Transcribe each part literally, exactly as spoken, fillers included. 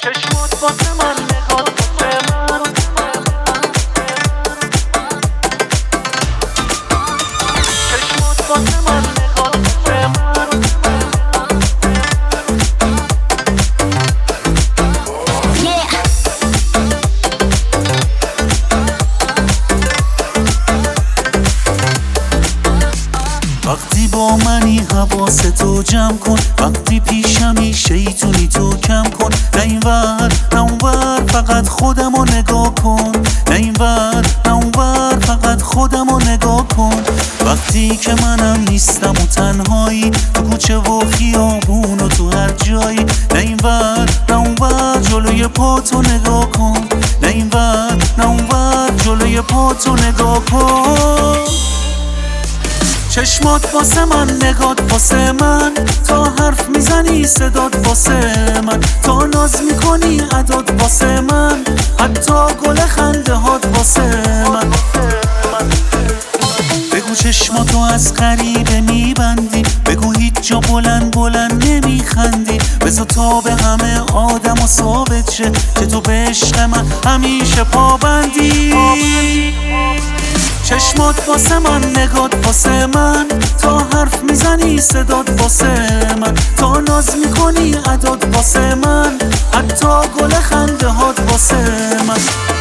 چشمات واسه من نگات واسه من چشمات واسه من نگات واسه من وقتی با منی حواستو جمع کن، وقتی پیشمی شیطونی تو کم کن. نه این ور نه اون ور فقط خودمو نگاه کن، نه این ور نه اون ور فقط خودمو نگاه کن. وقتی که منم نیستم و تنهایی تو کوچه و خیابون و تو هر جایی. نه این ور نه اون ور جلوی پاتو نگاه کن، نه این ور نه اون ور جلوی پاتو نگاه کن. چشمات واسه من نگات واسه من، تا حرف میزنی صدات واسه من، تا ناز میکنی عداد واسه من، حتی گل خنده هات واسه من. بگو چشماتو از غریبه میبندی، بگو هیچ جا بلند بلند نمیخندی. بذار تا به همه آدم و ثابت شه که تو به عشق من همیشه پابندی. چشمات واسه من نگات واسه من، تا حرف میزنی صدات واسه من، تا ناز میکنی عداد واسه من، حتی گل خنده هات واسه من.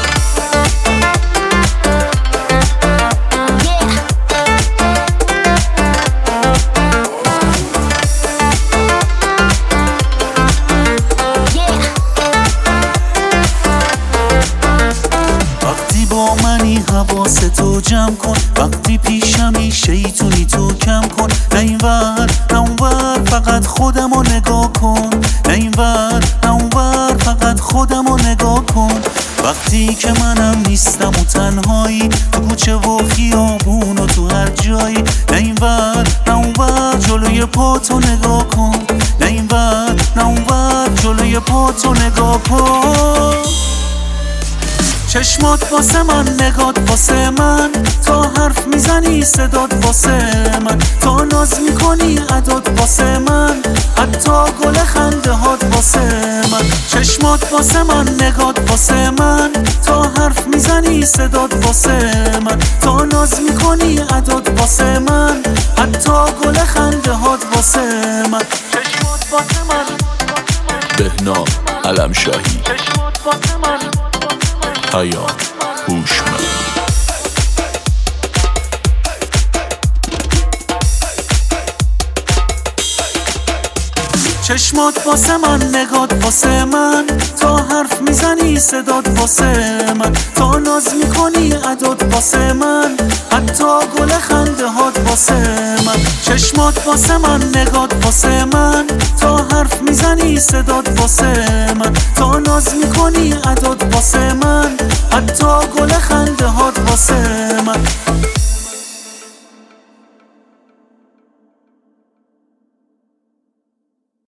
با منی حواستو جمع کن، وقتی پیشمی شیطونی تو کم کن. نه این ور نه اون ور فقط خودمو نگاه کن، نه این ور نه اون ور فقط خودمو نگاه کن. وقتی که منم نیستم و تنهایی تو کوچه و خیابون و تو هر جایی. نه این ور نه اون ور جلوی پاتو نگاه کن، نه این ور نه اون ور جلوی پاتو نگاه کن. چشمات واسه من نگات واسه من، تا حرف میزنی صدات واسه من، تا ناز میکنی عداد واسه من، حتی گل خنده هات واسه من. چشمات واسه من نگات واسه من، تا حرف میزنی صدات واسه من، تا ناز میکنی عداد واسه من، حتی گل خنده هات واسه من. چشمات واسه من بهنام علمشاهی، چشمات واسه من پیام هوشمند. چشمات واسه من نگات واسه من، تا حرف میزنی صدات واسه من، تا ناز میکنی عداد واسه من، حتی گل خنده هات واسه من. چشمات واسه من نگات واسه من، تا حرف میزنی صدات واسه من، تا ناز میکنی عداد واسه من، حتی گل خنده هات